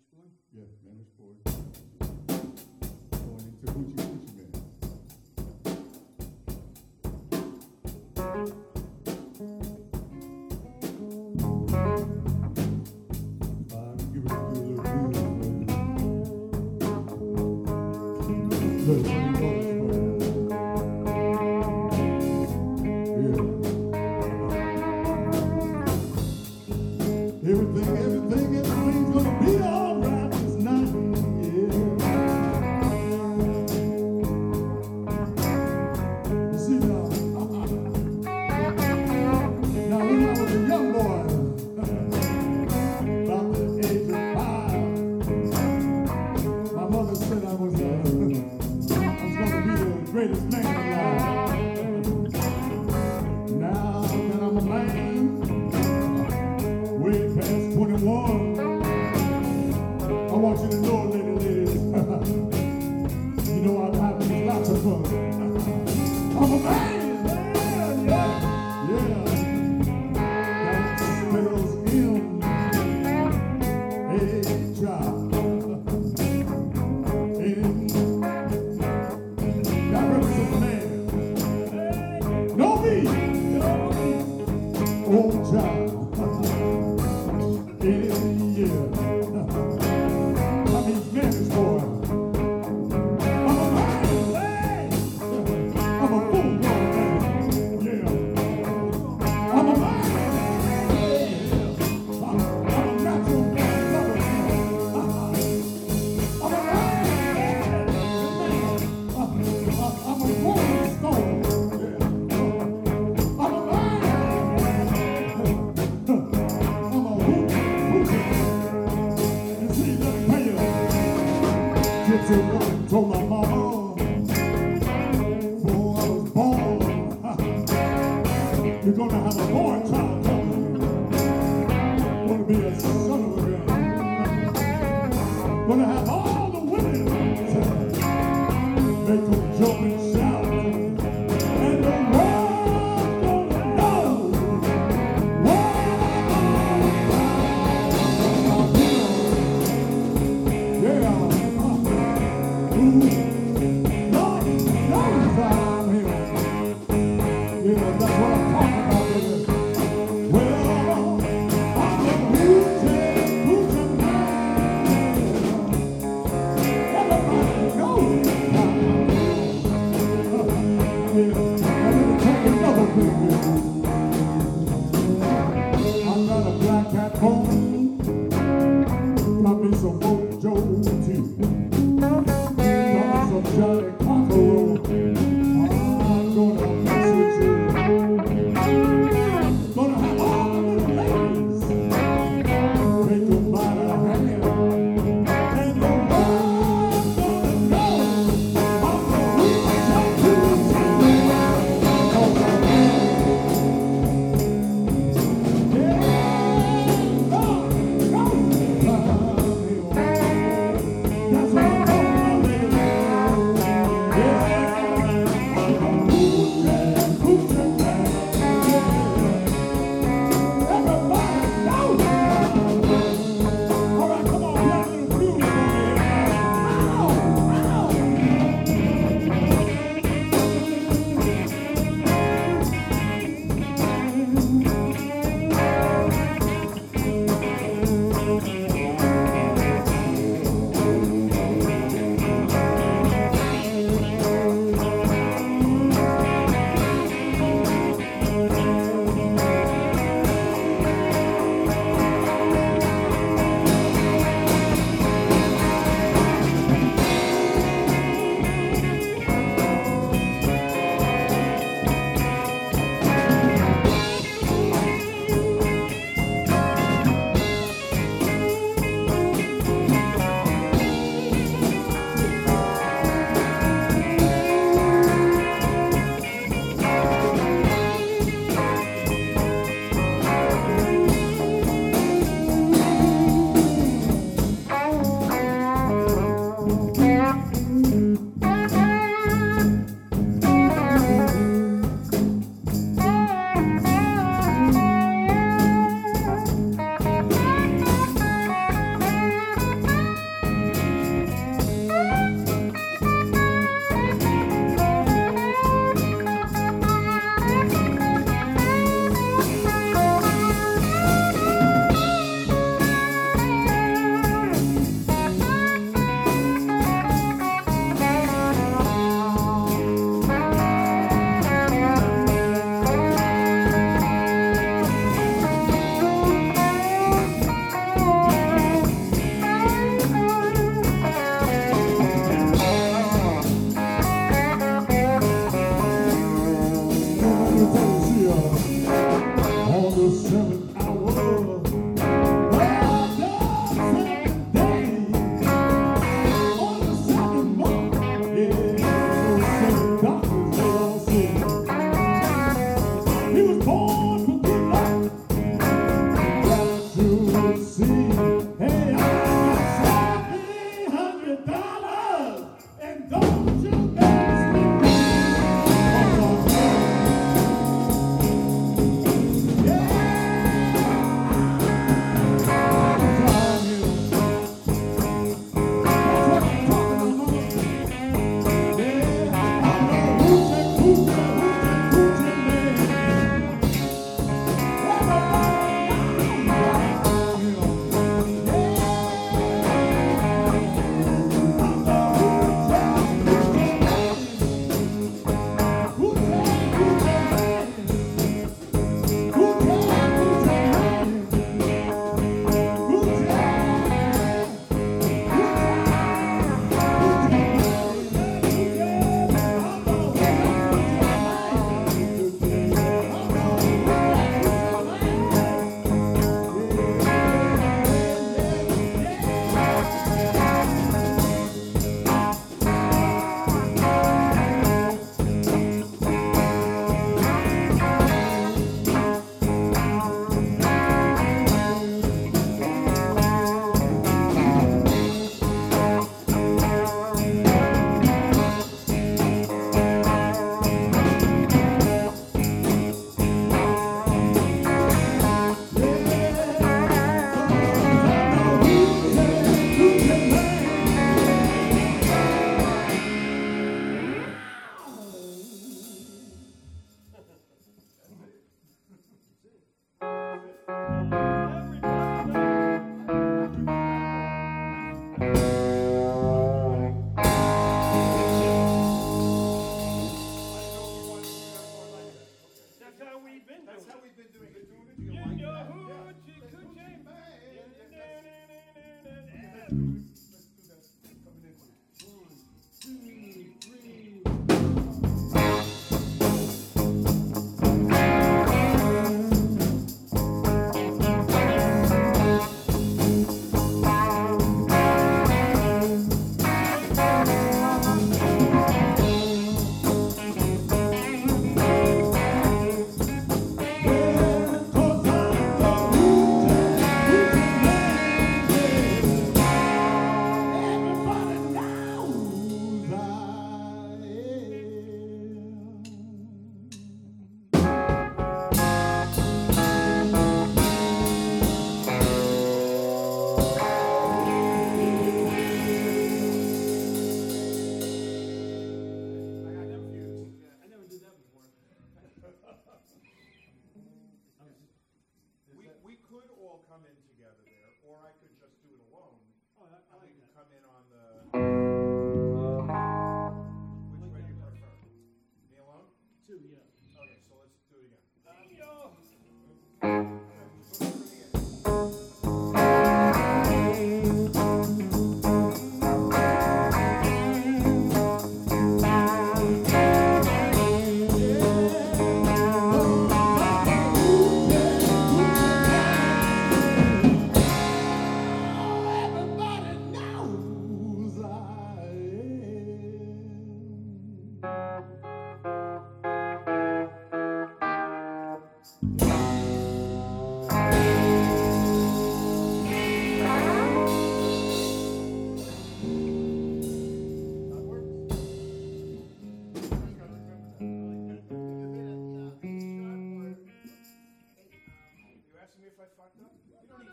Yeah, man, it's boy. Going into Hoochie Coochie Man. Give it a little everything's gonna be alright this night. Yeah. You see now, now when I was a young boy, about the age of 5, my mother said I was gonna be the greatest man alive. Now that I'm a man, way past 21, I want you to know, ladies, you know I'm having lots of fun. I'm a man, yeah. Spells M-A-H-I. That represents man. No me. Old child. Yeah. I mean, Spanish boy. I'm a man. I'm a full grown man. Yeah. I'm a man. I'm a natural man. I'm a man. I'm a rolling stone. Yeah. I'm a man. I'm a hoochie. And see, let me tell you, Gypsy woman told my mama, before I was born, you're gonna have a boy child coming. Gonna be a son of a gun. Gonna have all the women make them jump and shout. And the world's gonna know. Yeah. Yeah, that's what I'm talking about, baby. Well, I'm a Yes.